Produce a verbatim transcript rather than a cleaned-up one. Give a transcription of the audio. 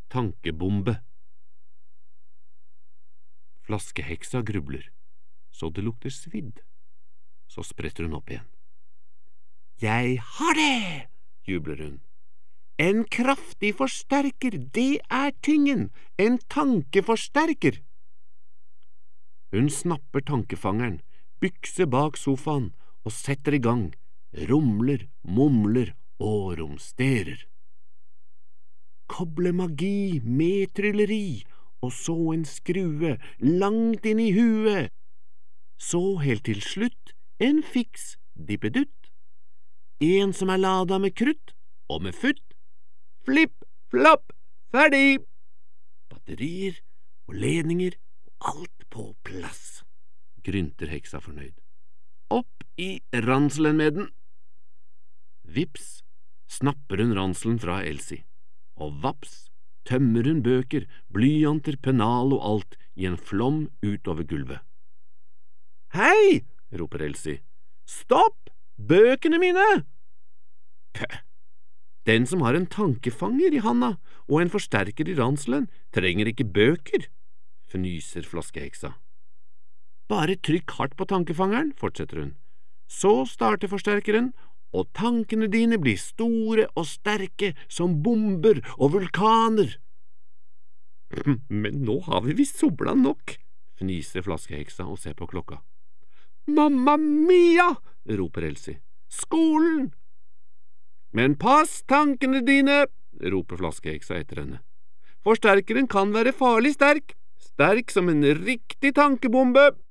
tankebombe. Flaskeheksa grubler, så det lukter svidd. Så spretter hun opp igjen. Jeg har det, jubler hun. En kraftig forsterker, det er tingen, en tankeforsterker. Hun snapper tankefangeren, bykser bak sofaen og setter i gang, rumler, mumler og romsterer. Koble magi med trylleri, og så en skrue langt inn i huet. Så helt til slutt en fiks dippedutt. En som er lada med krutt og med futt. Flipp, flapp, ferdig! Batterier og ledninger og alt på plass, grynter heksa fornøyd. Opp i ranselen med den! Vips snapper hun ranselen fra Elsie, og vaps tømmer hun bøker, blyanter, pennal og alt i en flom utover gulvet. Hei, roper Elsie. Stopp! Bøkene mine! Pøh! Den som har en tankefanger i handa og en forsterker i ranselen, trenger ikke bøker, fnyser flaskeheksa. Bare trykk hardt på tankefangeren, fortsetter hun. Så starter forsterkeren, og tankene dine blir store og sterke som bomber og vulkaner. Men nå har vi visst sobla nok, fniser flaskeheksa og ser på klokka. Mamma mia, roper Elsie. Skolen! Men pass tankene dine, roper flaskeheksa etter henne. Forsterkeren kan være farlig sterk, sterk som en riktig tankebombe.